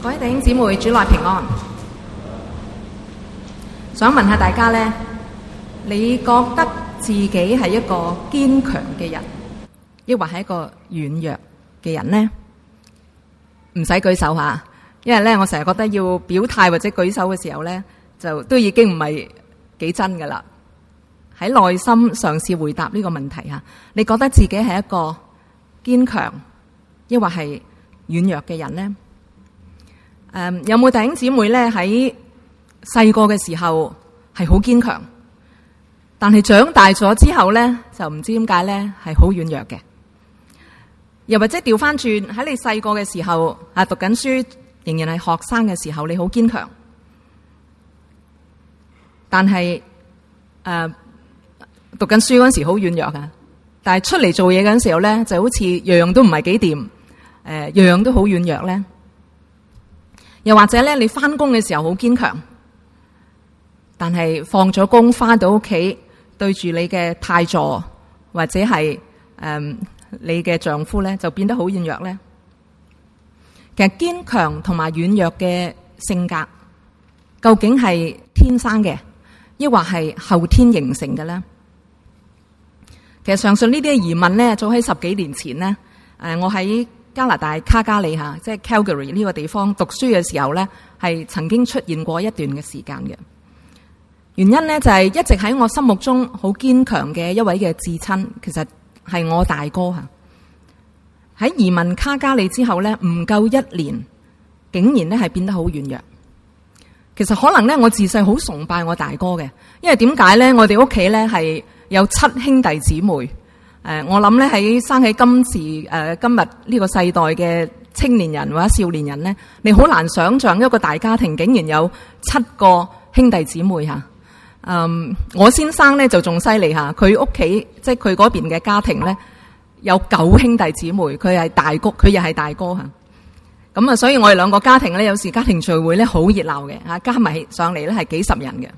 各位弟兄姊妹，主內平安。想問下大家呢，你覺得自己係一個堅強嘅人，抑或係一個軟弱嘅人呢？唔使舉手吓，因為呢，我成日覺得要表態或者舉手嘅時候呢，就都已經唔係幾真噶啦。喺內心嘗試回答呢個問題吓，你覺得自己係一個堅強，抑或係軟弱嘅人呢？有冇弟兄姊妹咧喺細個嘅時候係好堅強，但係長大咗之後咧就唔知點解咧係好軟弱嘅？又或者調翻轉，喺你細個嘅時候啊，讀緊書仍然係學生嘅時候，你好堅強，但係讀緊書嗰陣時好軟弱啊，但係出嚟做嘢嗰陣時候咧就好似樣樣都唔係幾掂，樣樣都好軟弱咧。又或者咧，你翻工嘅時候好堅強，但係放咗工翻到屋企，對住你嘅太座或者係你嘅丈夫咧，就變得好軟弱咧。其實堅強同埋軟弱嘅性格，究竟係天生嘅，抑或係後天形成嘅咧？其實上述呢啲疑問咧，早喺10幾年前咧，我喺加拿大卡加里吓，即係 Calgary 呢個地方讀書嘅時候呢，係曾經出現過一段嘅時間嘅。原因呢，就係一直喺我心目中好堅強嘅一位嘅至親，其實係我大哥吓。喺移民卡加里之後呢，唔夠1年，竟然呢係變得好軟弱。其實可能呢，我自細好崇拜我大哥嘅，因為點解呢？我哋屋企呢係有7兄弟姊妹。我諗咧喺生喺今日呢個世代嘅青年人或者少年人呢，你好難想象一個大家庭竟然有7個兄弟姊妹吓。我先生呢就仲犀利吓，佢屋企即係佢嗰邊嘅家庭呢，有9兄弟姊妹，佢係大哥，佢又係大哥吓。咁啊，所以我哋兩個家庭呢，有時家庭聚會呢好熱鬧嘅吓，加埋上嚟呢係幾十人嘅。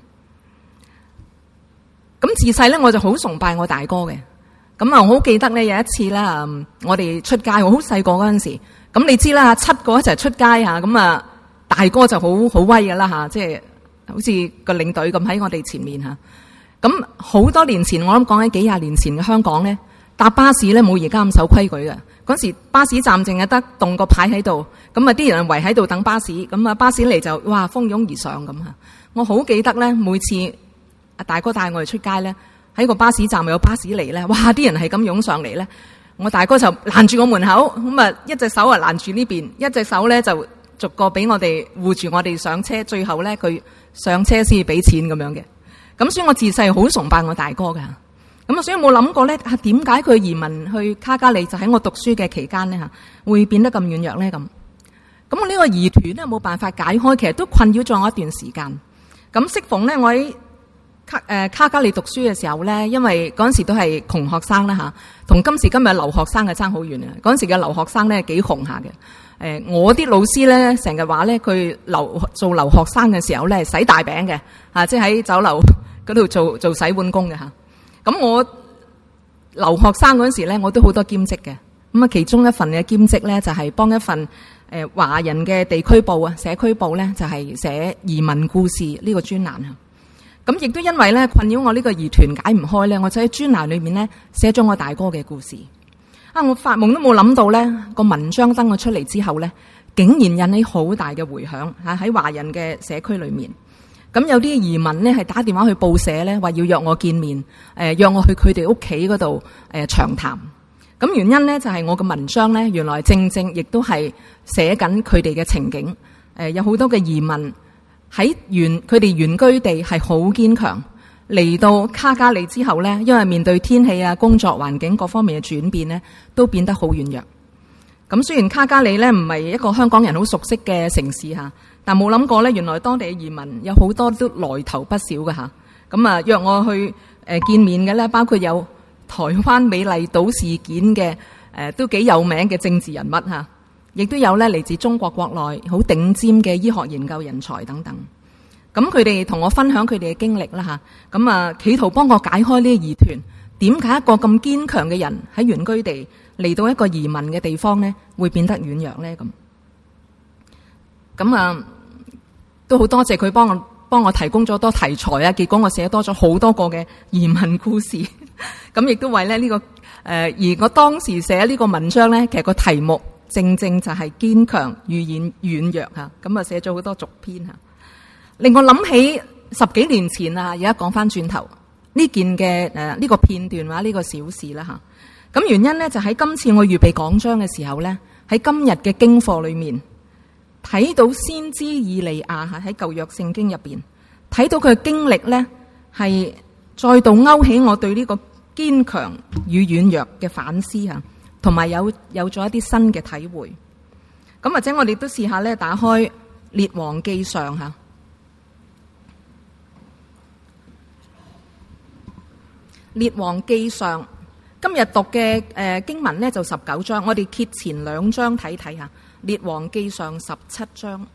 咁自細呢，我就好崇拜我大哥嘅。咁啊，我好記得咧，有一次啦，我哋出街，我好細個嗰陣時，咁你知啦，7個一齊出街吓，咁啊，大哥就好威噶啦吓，即係好似個領隊咁喺我哋前面吓。咁好多年前，我諗講喺幾廿年前嘅香港咧，搭巴士咧冇而家咁守規矩嘅。嗰時巴士站淨係得棟個牌喺度，咁啊啲人圍喺度等巴士，咁啊巴士嚟就哇蜂擁而上咁吓。我好記得咧，每次阿大哥帶我哋出街咧，喺個巴士站有巴士嚟咧，哇！啲人係咁湧上嚟咧，我大哥就攔住個門口，咁啊一隻手啊攔住呢邊，一隻手咧就逐個俾我哋護住我哋上車，最後咧佢上車先至俾錢咁樣嘅。咁所以我自細好崇拜我大哥噶，咁啊所以冇諗過咧點解佢移民去卡加里就喺我讀書嘅期間咧吓，會變得咁軟弱咧咁。咁我呢個疑團咧冇辦法解開，其實都困擾咗我一段時間。咁適逢咧我喺卡加里讀書嘅時候咧，因為嗰陣時都係窮學生啦吓，同今時今日留學生係爭好遠啊！嗰陣時嘅留學生咧幾窮下嘅。我啲老師咧成日話咧，佢做留學生嘅時候咧洗大餅嘅吓，即係喺酒樓嗰度做洗碗工嘅吓。咁我留學生嗰陣時咧，我都好多兼職嘅。咁啊，其中一份嘅兼職咧就係幫一份華人嘅地區報啊，社區報咧就係寫移民故事呢個專欄啊。咁亦都因為咧困擾我呢個疑團解唔開咧，我就喺專欄裏面咧寫咗我大哥嘅故事。我發夢都冇諗到咧，個文章登咗出嚟之後咧，竟然引起好大嘅回響喺華人嘅社區裏面。咁有啲移民呢係打電話去報社咧，話要約我見面，約我去佢哋屋企嗰度長談。咁原因呢，就係我嘅文章咧，原來正亦都係寫緊佢哋嘅情景。有好多嘅移民。喺佢哋原居地係好堅強，嚟到卡加里之後呢，因為面對天氣啊、工作環境各方面嘅轉變呢，都變得好軟弱。咁雖然卡加里呢唔係一個香港人好熟悉嘅城市吓，但冇諗過呢，原來當地嘅移民有好多都來頭不少嘅吓。咁啊約我去見面嘅呢，包括有台灣美麗島事件嘅都幾有名嘅政治人物吓。亦都有咧嚟自中國國內好頂尖嘅醫學研究人才等等，咁佢哋同我分享佢哋嘅經歷啦吓，咁啊企圖幫我解開呢個疑團，點解一個咁堅強嘅人喺原居地嚟到一個移民嘅地方呢，會變得軟弱呢？咁咁都好多謝佢幫我提供咗多題材啊，結果我寫多咗好多個嘅移民故事。咁亦都為咧呢個而我當時寫呢個文章咧，其實個題目正正就係堅強遇見軟弱吓，咁寫咗好多續篇吓，令我諗起10幾年前啊，而家講翻轉頭呢件嘅呢個片段或者呢個小事啦吓。咁原因咧就喺今次我預備講章嘅時候咧，喺今日嘅經課裏面睇到先知以利亞喺舊約聖經入邊睇到佢嘅經歷咧，係再度勾起我對呢個堅強與軟弱嘅反思吓，同埋有咗一啲新嘅體會。咁或者我哋都試下咧，打開列王記上吓。列王記上今日讀嘅經文呢就19章，我哋揭前2章睇睇下。列王記上17章。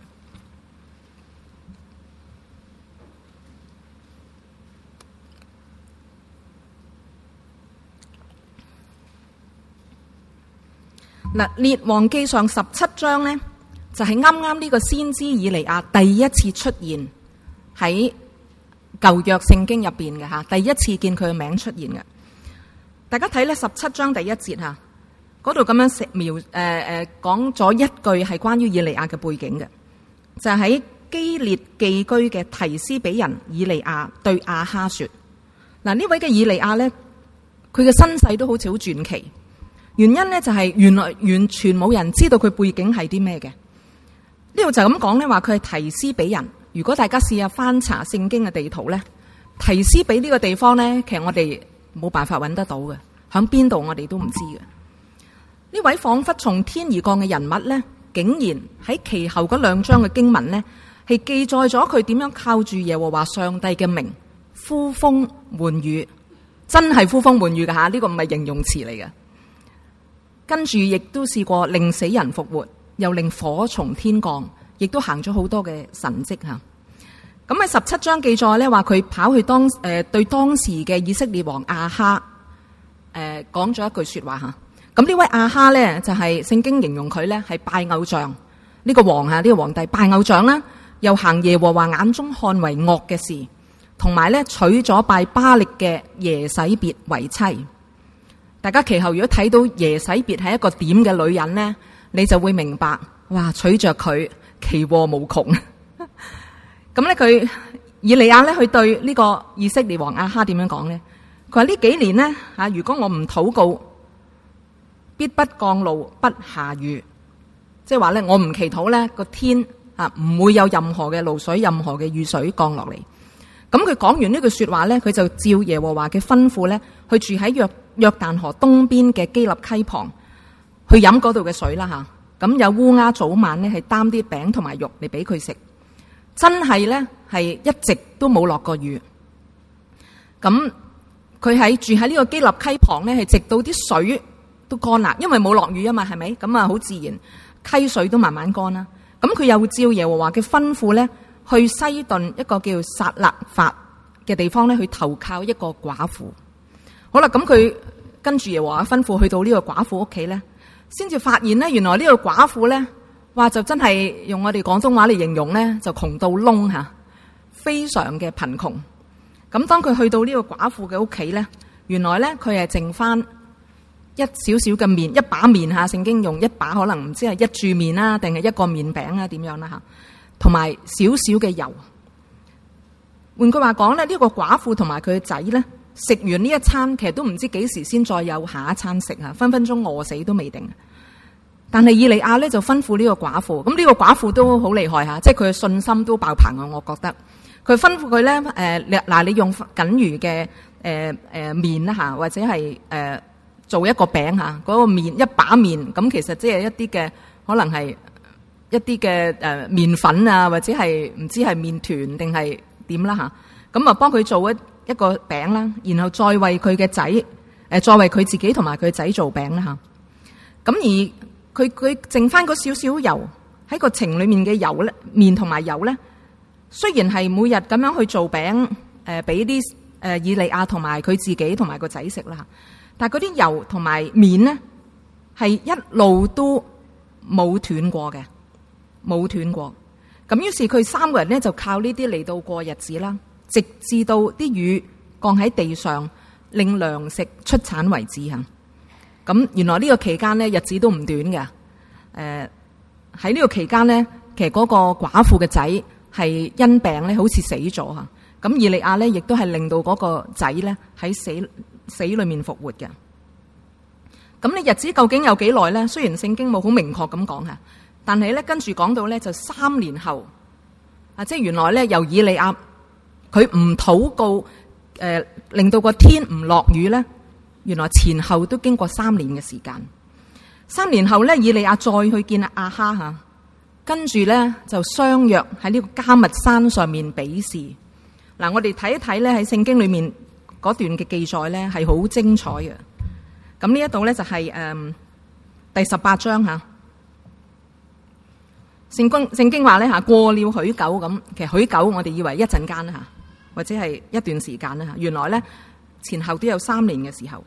嗱，列王記上17章呢，就係啱啱呢個先知以利亞第一次出現喺舊約聖經入邊嘅吓，第一次見佢嘅名出現嘅。大家睇咧17章第1節吓，嗰度咁樣講咗一句係關於以利亞嘅背景嘅，就係喺基列寄居嘅提斯比人以利亞對亞哈說。嗱，呢位嘅以利亞呢，佢嘅身世都好似好傳奇。原因呢，就係原來完全冇人知道佢背景係啲咩嘅。呢度就咁講呢，話佢係提斯比人。如果大家試下翻查聖經嘅地圖呢，提斯比呢個地方呢，其實我哋冇辦法揾得到嘅，響邊度我哋都唔知嘅。呢位仿佛從天而降嘅人物呢，竟然喺其後嗰2章嘅經文呢，係記載咗佢點樣靠住耶和華上帝嘅名呼風喚雨，真係呼風喚雨㗎吓，呢個唔係形容詞嚟嘅。跟住亦都試過令死人復活，又令火從天降，亦都行咗好多嘅神蹟吓。咁喺17章記載咧，話佢跑去對當時嘅以色列王亞哈講咗一句說話吓。咁呢位亞哈咧就係聖經形容佢咧係拜偶像，呢個王呢個皇帝拜偶像啦，又行耶和華眼中看為惡嘅事，同埋咧娶咗拜巴力嘅耶洗別為妻。大家其後如果睇到耶洗別係一個點嘅女人呢，你就會明白，哇，娶着佢其禍無窮。咁咧佢以利亞咧去對呢個以色列王亞哈點樣講呢？佢話呢幾年呢，如果我唔禱告，必不降露不下雨，即係話咧我唔祈禱咧個天唔會有任何嘅露水、任何嘅雨水降落嚟。咁佢講完呢句說話咧，佢就照耶和華嘅吩咐咧，去住喺約旦河東邊嘅基立溪旁，去飲嗰度嘅水啦吓。咁有烏鴉早晚咧係擔啲餅同埋肉嚟俾佢食，真係咧係一直都冇落過雨。咁佢喺住喺呢個基立溪旁咧，係直到啲水都乾啦，因為冇落雨啊嘛，係咪？咁好自然溪水都慢慢乾啦。咁佢又照耶和華嘅吩咐咧，去西頓一個叫撒勒法嘅地方咧，去投靠一個寡婦。好啦，咁佢跟住耶和華吩咐去到呢個寡婦屋企咧，先至發現咧，原來呢個寡婦咧，話就真係用我哋廣東話嚟形容咧，就窮到窿吓，非常嘅貧窮。咁當佢去到呢個寡婦嘅屋企咧，原來咧佢係剩翻一少少嘅麵，一把麵吓，聖經用一把，可能唔知係一柱麵啦，定係一個麵餅啊，點樣啦吓，同埋少少嘅油。換句話講咧，呢個寡婦同埋佢嘅仔咧，食完呢一餐，其實都唔知幾時先再有下一餐食啊，分分鐘餓死都未定。但係以利亞咧就吩咐呢個寡婦，咁呢個寡婦都好厲害吓，即係佢嘅信心都爆棚啊！我覺得佢吩咐佢咧，你用僅餘嘅麵啦吓，或者係做一個餅吓，嗰個麵一把麵，咁其實即係一啲嘅可能係一啲嘅麵粉啊，或者係唔知係麵團定係點啦吓，咁啊幫佢做一個餅啦，然後再為佢嘅仔再為佢自己同埋佢仔做餅啦吓。咁而佢剩翻嗰少少油喺個埕裏面嘅油咧，麵同埋油咧，雖然係每日咁樣去做餅俾啲以利亞同埋佢自己同埋個仔食啦，但係嗰啲油同埋麵咧係一路都冇斷過嘅，冇斷過。 咁於是佢三個人呢，就靠呢啲嚟到過日子啦，直至到啲雨降喺地上，令糧食出產為止嚇。咁原來呢個期間呢，日子都唔短嘅。喺呢個期間呢，其實嗰個寡婦嘅仔係因病咧，好似死咗嚇。咁以利亞呢，亦都係令到嗰個仔咧喺死裏面復活嘅。咁你日子究竟有幾耐咧？雖然聖經冇好明確咁講嚇，但係咧跟住講到咧就3年後啊，即係原來咧由以利亞佢唔禱告，令到個天唔落雨咧，原來前後都經過3年嘅時間。3年後咧，以利亞再去見亞哈嚇，跟住咧就相約喺呢個迦密山上面比試。嗱，我哋睇一睇咧喺聖經裏面嗰段嘅記載咧係好精彩嘅。咁呢一度咧就係第18章嚇。聖經話咧嚇，過了許久咁，其實許久我哋以為一陣間啦嚇，或者係一段時間啦嚇，原來咧前後都有3年嘅時候。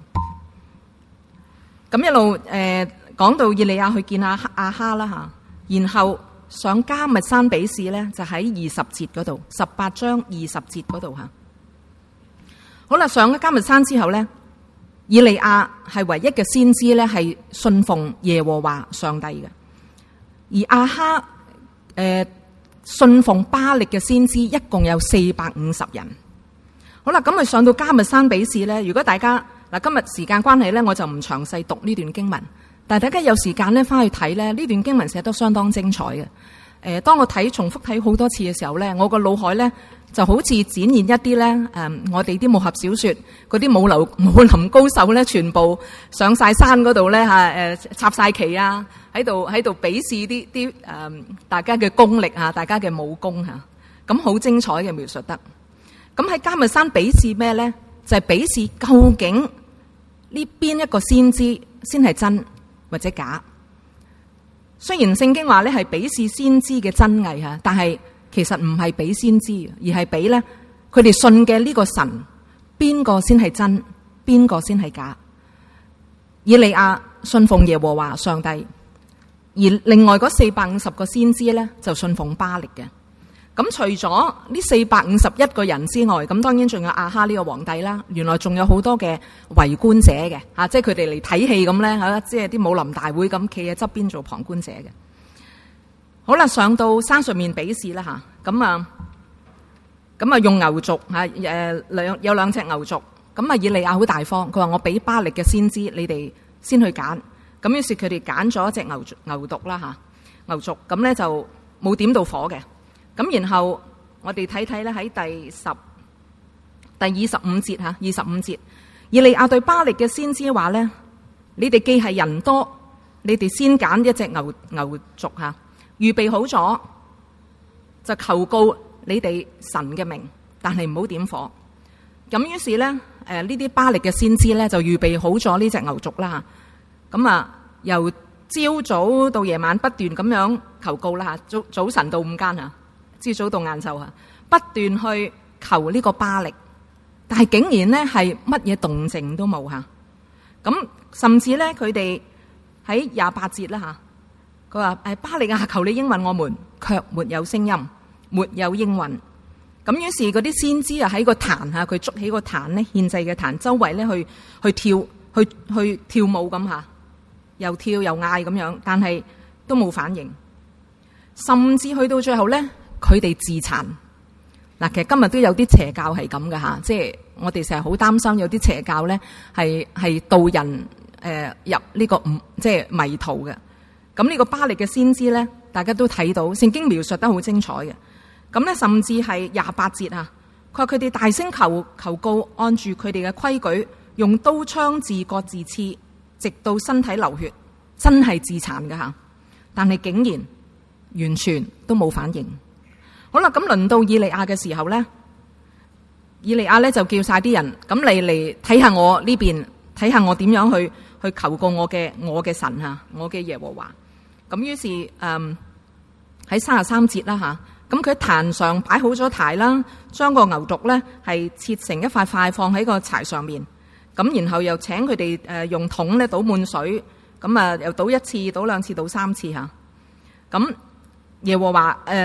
咁一路講到以利亞去見亞哈啦嚇，然後上迦密山比試咧，就喺20節嗰度，18章20節嗰度嚇。好啦，上咗迦密山之後咧，以利亞係唯一嘅先知咧，係信奉耶和華上帝嘅。而亞哈信奉巴力嘅先知一共有450人。好啦，咁佢上到迦密山比試咧，如果大家嗱今日時間關係咧，我就唔詳細讀呢段經文。但係大家有時間咧，翻去睇咧，呢段經文寫得相當精彩嘅。當我重複睇好多次嘅時候咧，我個腦海咧就好似展現一啲咧，我哋啲武俠小說嗰啲武林高手咧，全部上晒山嗰度咧插晒旗啊，喺度比試啲大家嘅功力啊，大家嘅武功嚇，咁好精彩嘅描述得。咁喺迦密山比試咩咧？就係比試究竟呢邊一個先知先係真或者假。雖然聖經話咧係比試先知嘅真偽嚇，但係其實唔係比先知，而係比咧佢哋信嘅呢個神邊個先係真，邊個先係假。以利亞信奉耶和華上帝，而另外嗰450個先知咧就信奉巴力嘅。咁除咗呢451個人之外，咁當然仲有亞哈呢個皇帝啦。原來仲有好多嘅圍觀者嘅嚇，即係佢哋嚟睇戲咁咧嚇，即係啲武林大會咁企喺側邊做旁觀者嘅。好啦，上到山上面比試啦嚇，咁啊用牛族嚇有2隻牛族，咁啊以利亞好大方，佢話我俾巴力嘅先知，你哋先去揀。咁於是佢哋揀咗一隻牛犢啦嚇，牛族咁咧就冇點到火嘅。咁然後我哋睇睇咧喺第25節嚇，25節，以利亞對巴力嘅先知話咧：你哋既係人多，你哋先揀一隻牛族嚇，預備好咗就求告你哋神嘅名，但係唔好點火。咁於是咧呢啲巴力嘅先知咧就預備好咗呢隻牛族啦。咁由朝早到夜晚不斷咁樣求告啦嚇，早晨到午間嚇。朝早到晏晝不斷去求呢個巴力，但係竟然呢係乜嘢動靜都冇嚇。咁甚至咧佢哋喺28節啦嚇，佢話巴力啊，求你應允我們，卻沒有聲音，沒有應允。咁於是嗰啲先知啊喺個壇嚇，佢捉起個壇咧，獻祭嘅壇周圍咧去跳舞咁嚇，又跳又嗌咁樣，但係都冇反應，甚至去到最後咧。佢哋自殘嗱，其實今日都有啲邪教係咁嘅嚇，即係我哋成日好擔心有啲邪教咧係導人入呢個即係迷途嘅。咁呢個巴力嘅先知咧，大家都睇到聖經描述得好精彩嘅。咁咧甚至係28節啊，佢話佢哋大聲求告，按住佢哋嘅規矩，用刀槍自割自刺，直到身體流血，真係自殘嘅嚇。但係竟然完全都冇反應。好啦，咁輪到以利亞嘅時候咧，以利亞咧就叫晒啲人，咁你嚟睇下我呢邊，睇下我點樣去求告我嘅神嚇，我嘅耶和華。咁於是喺33節啦嚇，咁佢喺壇上擺好咗柴啦，將個牛犢咧係切成一塊塊放喺個柴上面，咁然後又請佢哋用桶咧倒滿水，咁又倒1次、倒2次、倒3次嚇。咁耶和華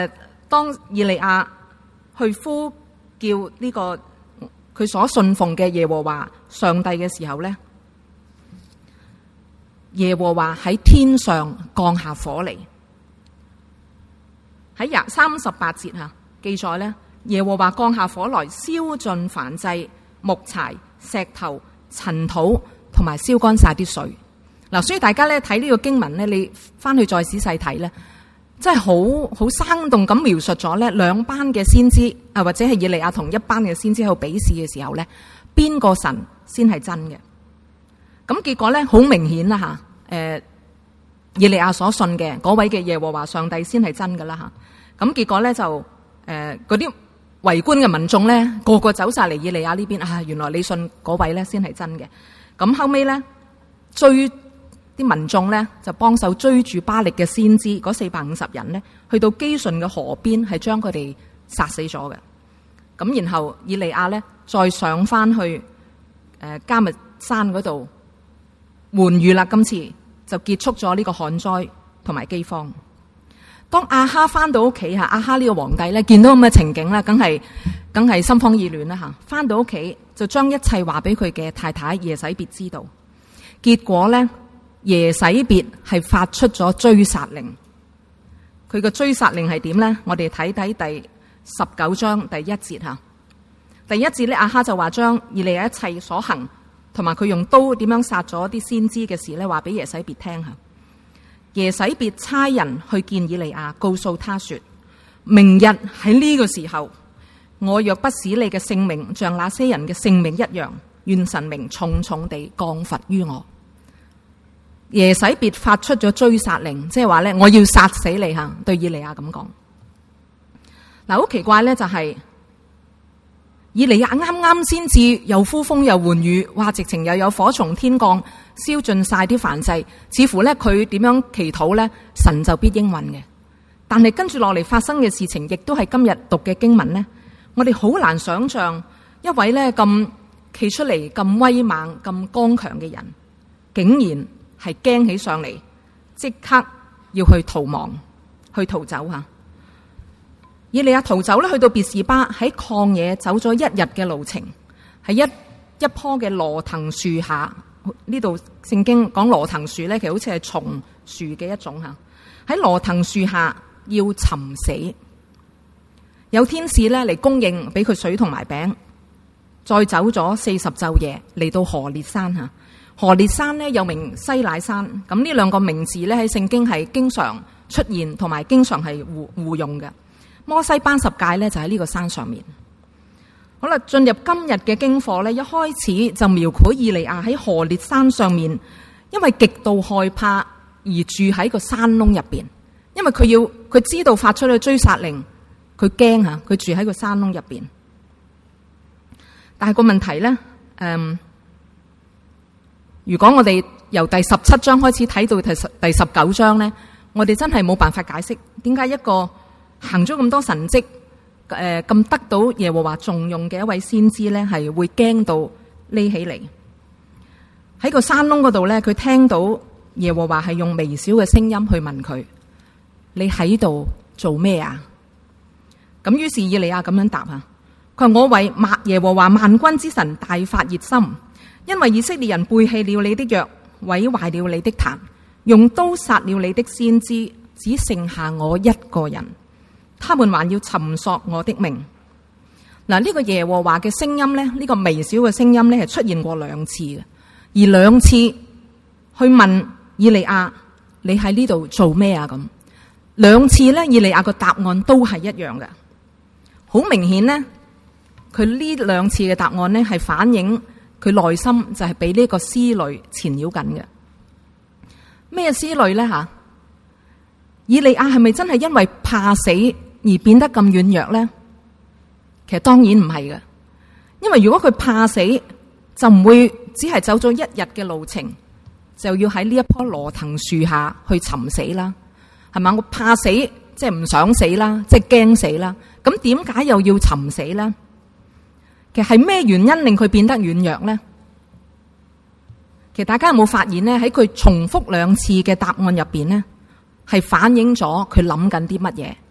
當以利亞去呼叫呢個佢所信奉嘅耶和華上帝嘅時候咧，耶和華喺天上降下火嚟。喺38節記載咧，耶和華降下火來，燒盡燔祭、木柴、石頭、塵土，同埋燒乾晒啲水。嗱，所以大家咧睇呢個經文咧，你翻去再仔細睇咧，真係好生動咁描述咗咧兩班嘅先知啊，或者係以利亞同一班嘅先知喺度比試嘅時候咧，邊個神先係真嘅？咁結果咧好明顯啦以利亞所信嘅嗰位嘅耶和華上帝先係真噶啦。咁結果咧就嗰啲圍觀嘅民眾咧個個走晒嚟以利亞呢邊啊，原來你信嗰位咧先係真嘅。咁後尾咧追啲民眾咧就幫手追住巴力嘅先知嗰450人咧，去到基順嘅河邊係將佢哋殺死咗嘅。咁然後以利亞咧再上翻去迦密山嗰度換雨啦，今次就結束咗呢個旱災同埋饑荒。當亞哈翻到屋企亞哈呢個皇帝咧見到咁嘅情景咧，梗係心慌意亂啦。翻到屋企就將一切話俾佢嘅太太耶洗別知道，結果咧耶洗別係發出咗追殺令。佢個追殺令係點咧？我哋睇睇第19章第1節吓。第1節咧，亞哈就話將以利亞一切所行同埋佢用刀點樣殺咗啲先知嘅事咧，話俾耶洗別聽吓。耶洗別差人去見以利亞，告訴他說：明日喺呢個時候，我若不使你嘅性命像那些人嘅性命一樣，願神明重重地降罰於我。耶洗別發出咗追殺令，即係話咧，我要殺死你吓，對以利亞咁講。嗱，好奇怪咧，就係以利亞啱啱先至又呼風又喚雨，哇！直情又有火從天降，燒盡晒啲燔祭，似乎咧佢點樣祈禱咧，神就必應允嘅。但係跟住落嚟發生嘅事情，亦都係今日讀嘅經文咧，我哋好難想象一位咧咁企出嚟咁威猛、咁剛強嘅人，竟然係驚起上嚟，即刻要去逃亡、去逃走吓。以利亞逃走咧，去到別是巴，喺曠野走咗1日嘅路程，喺一棵嘅羅藤樹下。呢度聖經講羅藤樹咧，其實好似係松樹嘅一種吓。喺羅藤樹下要尋死，有天使咧嚟供應俾佢水同埋餅，再走咗40晝夜嚟到何烈山吓。何烈山咧又名西乃山，咁呢兩個名字咧喺聖經係經常出現，同埋經常係互用嘅。摩西頒十誡咧就喺呢個山上面。好啦，進入今日嘅經課咧，一開始就描繪以利亞喺何烈山上面，因為極度害怕而住喺個山窿入邊，因為佢知道發出咗追殺令，佢驚吓，佢住喺個山窿入邊。但係個問題咧，如果我哋由第17章開始睇到第19章咧，我哋真係冇辦法解釋點解一個行咗咁多神蹟，咁得到耶和華重用嘅一位先知咧，係會驚到匿起嚟。喺個山窿嗰度咧，佢聽到耶和華係用微小嘅聲音去問佢：你喺度做咩啊？咁於是以利亞咁樣答啊，佢話：我為耶和華萬軍之神大發熱心，因為以色列人背棄了你的約，毀壞了你的壇，用刀殺了你的先知，只剩下我一個人。他們還要尋索我的命。嗱，呢個耶和華嘅聲音咧，呢個微小嘅聲音咧，係出現過2次嘅，而2次去問以利亞：你喺呢度做咩啊？咁2次咧，以利亞個答案都係一樣嘅。好明顯呢，佢呢2次嘅答案呢，係反映佢內心就係俾呢個思慮纏繞緊嘅。咩思慮咧？吓，以利亞係咪真係因為怕死而變得咁軟弱咧？其實當然唔係嘅，因為如果佢怕死，就唔會只係走咗1日嘅路程，就要喺呢一棵羅藤樹下去尋死啦，係嘛？我怕死，即係唔想死啦，即係驚死啦。咁點解又要尋死咧？其實係咩原因令佢變得軟弱咧？其實大家有冇發現咧？喺佢重複2次嘅答案入邊咧，係反映咗佢諗緊啲乜嘢，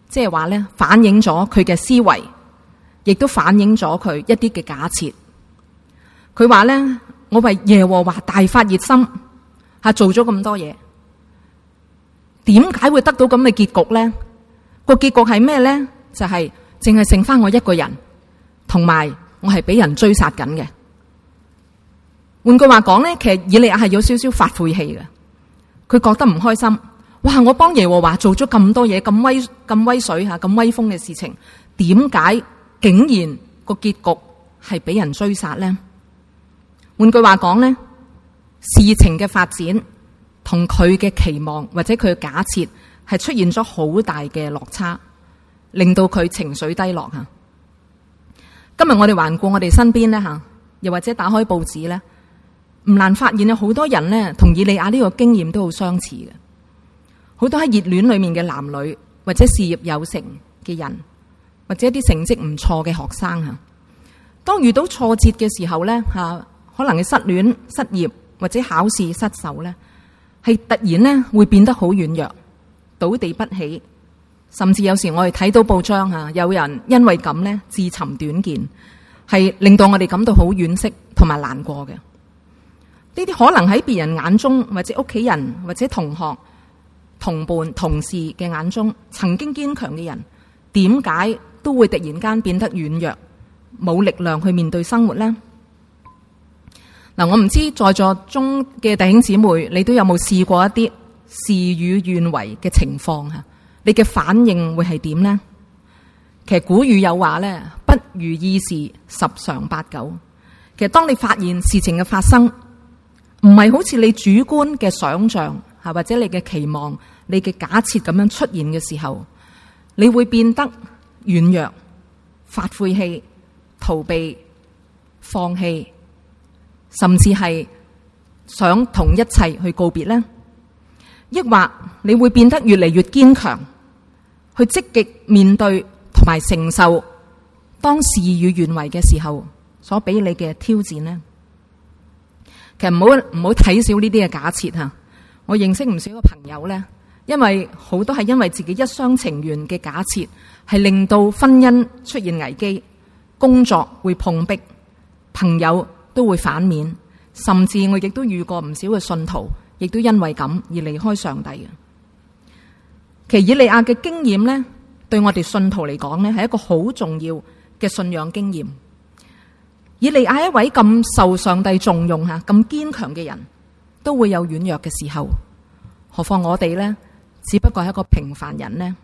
即係話咧反映咗佢嘅思維，亦都反映咗佢一啲嘅假設。佢話咧，我為耶和華大發熱心，做咗咁多嘢，點解會得到咁嘅結局咧？個結局係咩咧？就係淨係剩翻我一個人，同埋我係俾人追殺緊嘅。換句話講咧，其實以利亞係有少少發晦氣嘅，佢覺得唔開心。哇！我幫耶和華做咗咁多嘢，咁威水吓，咁威風嘅事情，點解竟然個結局係俾人追殺咧？換句話講咧，事情嘅發展同佢嘅期望或者佢嘅假設係出現咗好大嘅落差，令到佢情緒低落吓。今日我哋環顧我哋身邊咧吓，又或者打開報紙咧，唔難發現有好多人咧同以利亞呢個經驗都好相似嘅。好多喺熱戀裏面嘅男女，或者事業有成嘅人，或者一啲成績唔錯嘅學生吓，當遇到挫折嘅時候咧吓，可能係失戀、失業或者考試失手咧，係突然咧會變得好軟弱，倒地不起，甚至有時我哋睇到報章吓，有人因為咁咧自尋短見，係令到我哋感到好惋惜同埋難過嘅。呢啲可能喺別人眼中，或者屋企人，或者同學、同伴、同事嘅眼中，曾經堅強嘅人，點解都會突然間變得軟弱，冇力量去面對生活呢？嗱，我唔知在座中嘅弟兄姊妹，你都有冇試過一啲事與願違嘅情況吓？你嘅反應會係點呢？其實古語有話咧，不如意事十常八九。其實當你發現事情嘅發生唔係好似你主觀嘅想象吓，或者你嘅期望、你嘅假設咁樣出現嘅時候，你會變得軟弱、發晦氣、逃避、放棄，甚至係想同一切去告別呢？抑或你會變得越嚟越堅強，去積極面對同埋承受當事與願違嘅時候所俾你嘅挑戰呢？其實唔好睇小呢啲嘅假設吓。我認識唔少個朋友咧，因為好多係因為自己一廂情願嘅假設，係令到婚姻出現危機，工作會碰壁，朋友都會反面，甚至我亦都遇過唔少嘅信徒，亦都因為咁而離開上帝嘅。其實以利亞嘅經驗咧，對我哋信徒嚟講咧，係一個好重要嘅信仰經驗。以利亞一位咁受上帝重用吓、咁堅強嘅人，都會有軟弱嘅時候，何況我哋呢？只不過係一個平凡人呢？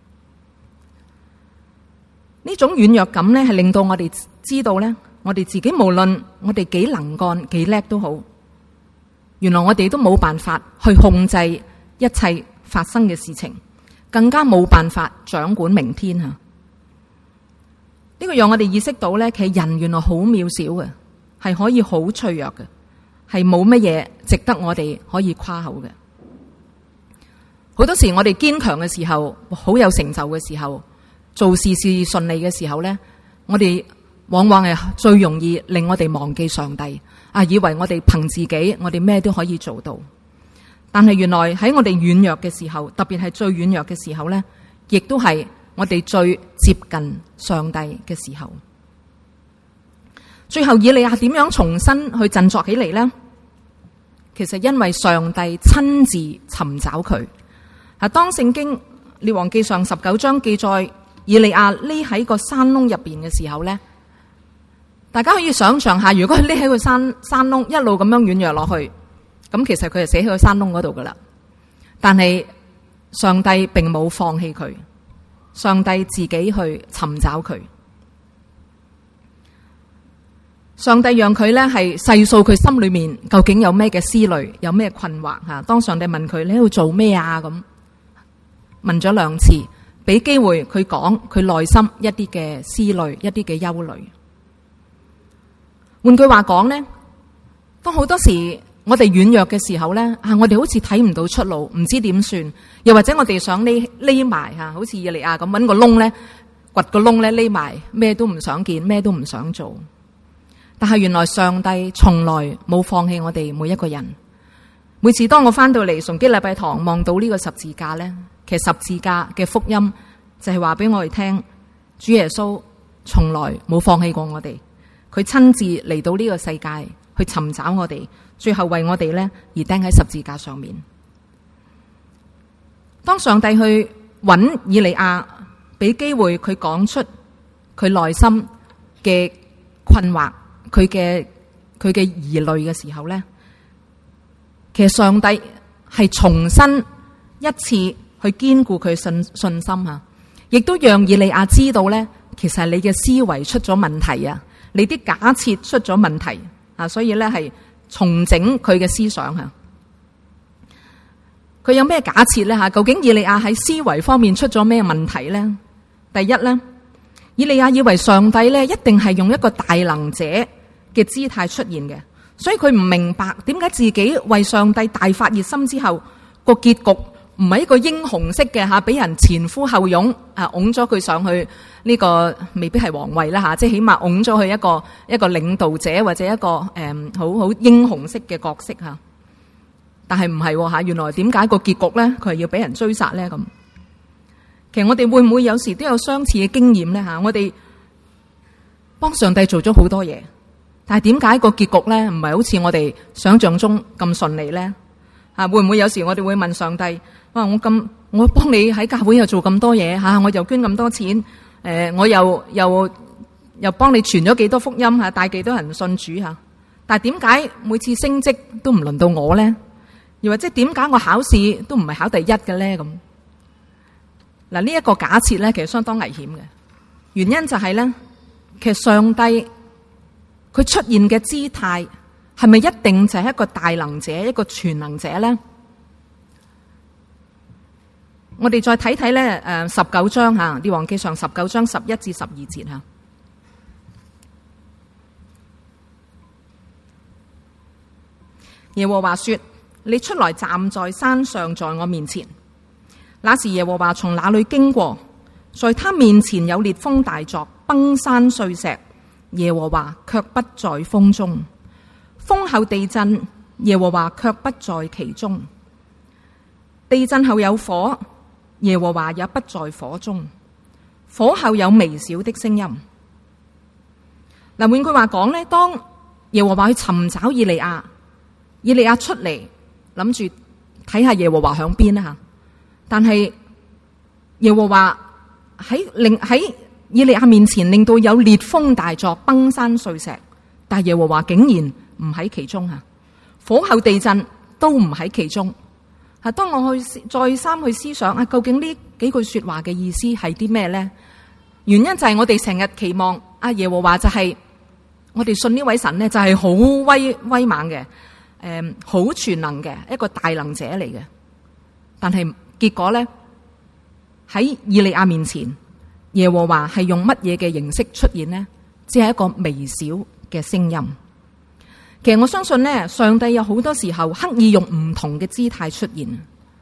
呢種軟弱感呢，係令到我哋知道呢，我哋自己無論我哋幾能幹、幾叻都好，原來我哋都冇辦法去控制一切發生嘅事情，更加冇辦法掌管明天吓。呢個讓我哋意識到呢，其實人原來好渺小嘅，係可以好脆弱嘅，係冇乜嘢值得我哋可以誇口嘅。好多時我哋堅強嘅時候，好有成就嘅時候，做事事順利嘅時候呢，我哋往往係最容易令我哋忘記上帝啊！以為我哋憑自己，我哋咩都可以做到。但係原來喺我哋軟弱嘅時候，特別係最軟弱嘅時候呢，亦都係我哋最接近上帝嘅時候。最後以利亞點樣重新去振作起嚟呢？其實因為上帝親自尋找佢。當聖經列王記上19章記載以利亞匿喺個山窿入邊嘅時候呢，大家可以想象下，如果佢匿喺個山窿一路咁樣軟弱落去，咁其實佢就死喺個山窿嗰度噶啦。但係上帝並冇放棄佢，上帝自己去尋找佢。上帝讓佢咧係細數佢心裏面究竟有咩嘅思慮，有咩困惑吓。當上帝問佢你喺度做咩啊，咁問咗2次，俾機會佢講佢內心一啲嘅思慮，一啲嘅憂慮。換句話講呢，當好多時我哋軟弱嘅時候呢，我哋好似睇唔到出路，唔知點算，又或者我哋想匿埋吓，好似以利亞咁搵個窿咧，掘個窿咧匿埋，咩都唔想見，咩都唔想做。但係原來上帝從來冇放棄我哋每一個人。每次當我翻到嚟崇基禮拜堂望到呢個十字架呢，其實十字架嘅福音就係話俾我哋聽，主耶穌從來冇放棄過我哋，佢親自嚟到呢個世界去尋找我哋，最後為我哋呢而釘喺十字架上面。當上帝去揾以利亞，俾機會佢講出佢內心嘅困惑，佢嘅疑慮嘅時候呢，其實上帝係重新一次去堅固佢信心吓，亦都讓以利亞知道呢，其實你嘅思維出咗問題啊，你啲假設出咗問題啊，所以呢係重整佢嘅思想吓。佢有咩假設呢？究竟以利亞喺思維方面出咗咩問題呢？第一呢，以利亞以為上帝呢一定係用一個大能者嘅姿態出現嘅，所以佢唔明白點解自己為上帝大發熱心之後，個結局唔係一個英雄式嘅俾人前呼後擁擁咗佢上去呢個未必係皇位啦即係起碼擁咗佢一個領導者或者一個好英雄式嘅角色吓。但係唔係原來點解個結局咧佢係要俾人追殺咧咁？其實我哋會唔會有時都有相似嘅經驗咧我哋幫上帝做咗好多嘢，但係點解個結局咧唔係好似我哋想象中咁順利咧？會唔會有時我哋會問上帝：哇，我幫你喺教會又做咁多嘢我又捐咁多錢，我又幫你傳咗幾多福音帶幾多人信主但係點解每次升職都唔輪到我咧？又或者點解我考試都唔係考第一嘅咧？咁嗱，呢一個假設咧，其實相當危險嘅。原因就係咧，其實上帝佢出現嘅姿態係咪一定就係一個大能者、一個全能者咧？我哋再睇睇咧，19章吓，列王記上19章11至12節吓。耶和華說：你出來站在山上，在我面前。那時耶和華從那裏經過，在他面前有烈風大作，崩山碎石。耶和華卻不在風中。風後地震，耶和華卻不在其中。地震後有火，耶和華也不在火中。火後有微小的聲音。嗱，換句話講呢，當耶和華去尋找以利亞，以利亞出嚟諗住睇下耶和華響邊啦，但係耶和華喺以利亞面前令到有烈風大作，崩山碎石，但係耶和華竟然唔喺其中火後地震都唔喺其中。當我再三去思想究竟呢幾句說話嘅意思係啲咩呢？原因就係我哋成日期望耶和華就係我哋信呢位神呢，就係好威猛嘅。好全能嘅一個大能者嚟嘅，但係結果咧喺以利亞面前，耶和華係用乜嘢嘅形式出現呢？只係一個微小嘅聲音。其實我相信呢，上帝有好多時候刻意用唔同嘅姿態出現，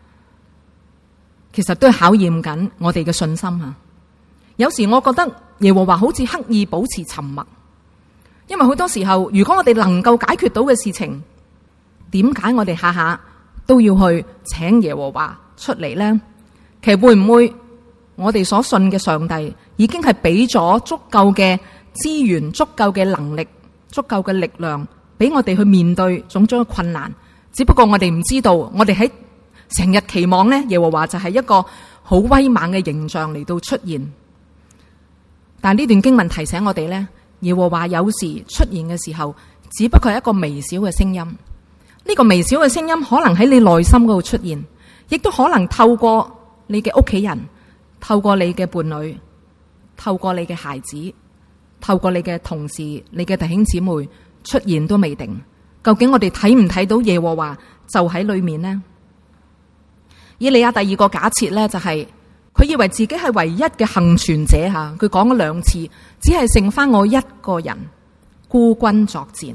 其實都係考驗緊我哋嘅信心。有時我覺得耶和華好似刻意保持沉默，因為好多時候如果我哋能夠解決到嘅事情，點解我哋下下都要去請耶和華出嚟呢？其實會唔會我哋所信嘅上帝已經係俾咗足夠嘅資源、足夠嘅能力、足夠嘅力量俾我哋去面對種種嘅困難？只不過我哋唔知道，我哋喺成日期望呢，耶和華就係一個好威猛嘅形象嚟到出現。但係呢段經文提醒我哋呢，耶和華有時出現嘅時候，只不過係一個微小嘅聲音。呢個微小嘅聲音可能喺你內心嗰度出現，亦都可能透過你嘅屋企人，透過你嘅伴侶，透過你嘅孩子，透過你嘅同事、你嘅弟兄姊妹出現都未定。究竟我哋睇唔睇到耶和華就喺裏面呢？以利亞第二個假設呢，就係佢以為自己係唯一嘅幸存者吓，佢講咗2次，只係剩翻我一個人孤軍作戰。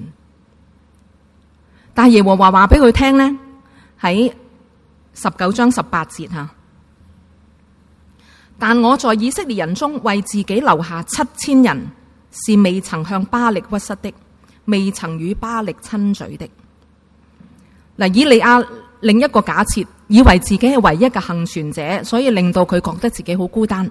但係耶和華話俾佢聽呢，喺19章18節吓，但我在以色列人中為自己留下7000人，是未曾向巴力屈膝的，未曾與巴力親嘴的。嗱，以利亞另一個假設，以為自己係唯一嘅幸存者，所以令到佢覺得自己好孤單，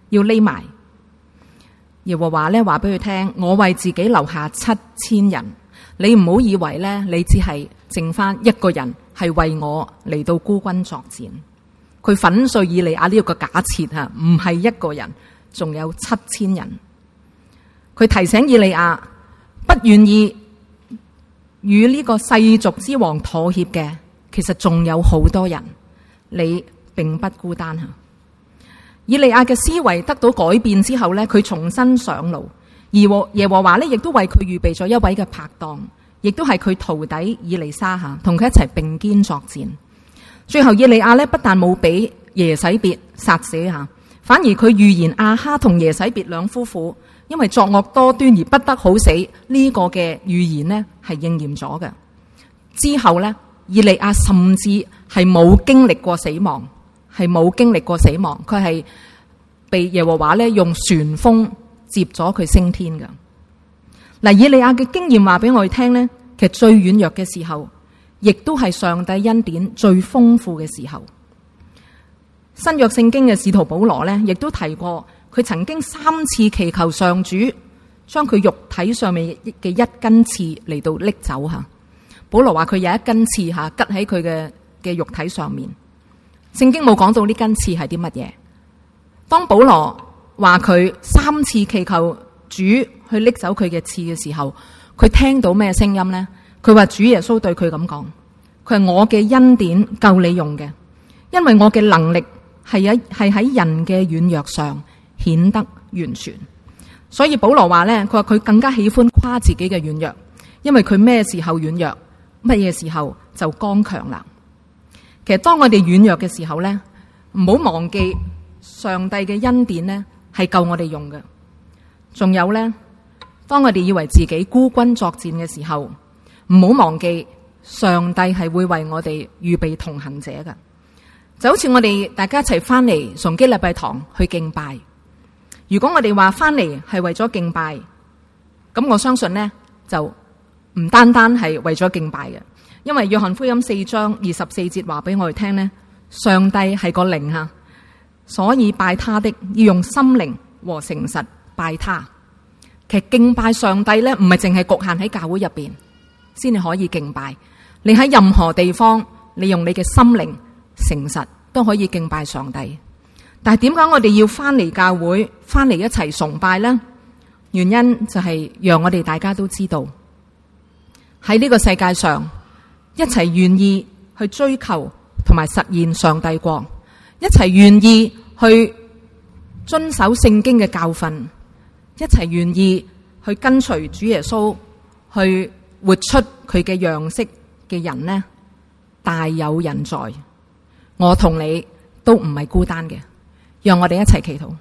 要匿埋。耶和華咧話俾佢聽：我為自己留下7000人，你唔好以為咧你只係剩翻一個人係為我嚟到孤軍作戰。佢粉碎以利亞呢個假設吓，唔係一個人，仲有7000人。佢提醒以利亞，不願意與呢個世俗之王妥協嘅，其實仲有好多人，你並不孤單吓。以利亞嘅思維得到改變之後呢，佢重新上路，而耶和華呢亦都為佢預備咗一位嘅拍檔，亦都係佢徒弟以利沙吓，同佢一齊並肩作戰。最後以利亞呢不但冇俾耶洗別殺死吓，反而佢預言亞哈同耶洗別兩夫婦因為作惡多端而不得好死，呢個嘅預言呢係應驗咗嘅。之後呢，以利亞甚至係冇經歷過死亡。佢係被耶和華咧用旋風接咗佢升天嘅。嗱，以利亞嘅經驗話俾我哋聽呢，其實最軟弱嘅時候，亦都係上帝恩典最豐富嘅時候。新約聖經嘅使徒保羅呢，亦都提過，佢曾經3次祈求上主將佢肉體上面嘅一根刺嚟到拎走吓。保羅話佢有一根刺吓，拮喺佢嘅肉體上面。聖經冇講到呢根刺係啲乜嘢。當保羅話佢3次祈求主去拎走佢嘅刺嘅時候，佢聽到咩聲音呢？佢話主耶穌對佢咁講，佢係我嘅恩典夠你用嘅，因為我嘅能力係喺人嘅軟弱上顯得完全。所以保羅話呢，佢話佢更加喜歡誇自己嘅軟弱，因為佢咩時候軟弱，乜嘢時候就剛強啦。其實當我哋軟弱嘅時候呢，唔好忘記上帝嘅恩典呢係夠我哋用嘅。仲有呢，當我哋以為自己孤軍作戰嘅時候，唔好忘記上帝係會為我哋預備同行者嘅。就好似我哋大家一齊翻嚟崇基禮拜堂去敬拜，如果我哋話翻嚟係為咗敬拜，咁我相信呢就唔單單係為咗敬拜嘅。因為約翰福音4章24節話俾我哋聽呢，上帝係個靈吓，所以拜他的要用心靈和誠實拜他。其實敬拜上帝呢，唔係淨係局限喺教會入邊先至可以敬拜，你喺任何地方，你用你嘅心靈誠實都可以敬拜上帝。但係點解我哋要翻嚟教會，翻嚟一齊崇拜呢？原因就係讓我哋大家都知道，喺呢個世界上，一齊願意去追求同埋實現上帝國，一齊願意去遵守聖經嘅教訓，一齊願意去跟隨主耶穌，去活出佢嘅樣式嘅人呢，大有人在。我同你都唔係孤單嘅，讓我哋一齊祈禱。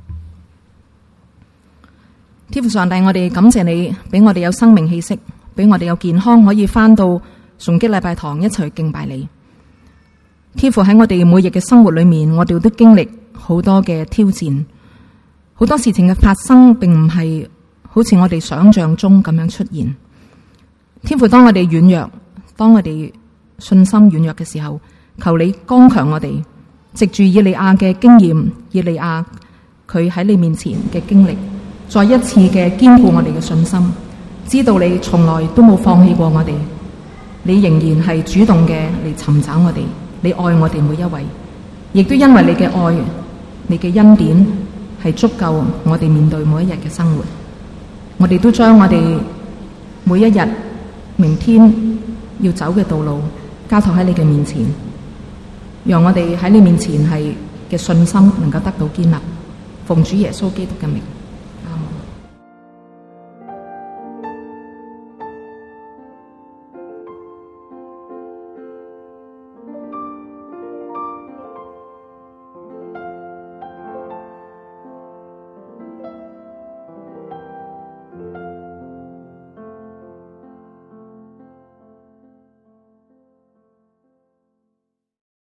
天父上帝，我哋感謝你俾我哋有生命氣息，俾我哋有健康可以翻到崇基禮拜堂一齊去敬拜你。天父，喺我哋每日嘅生活裏面，我哋都經歷好多嘅挑戰，好多事情嘅發生並唔係好似我哋想象中咁樣出現。天父，當我哋軟弱，當我哋信心軟弱嘅時候，求你剛強我哋，藉住以利亞嘅經驗，以利亞佢喺你面前嘅經歷，再一次嘅堅固我哋嘅信心，知道你從來都冇放棄過我哋，你仍然係主動嘅嚟尋找我哋，你愛我哋每一位，亦都因為你嘅愛，你嘅恩典係足夠我哋面對每一日嘅生活。我哋都將我哋每一日明天要走嘅道路交託喺你嘅面前，讓我哋喺你面前係嘅信心能夠得到堅立。奉主耶穌基督嘅名。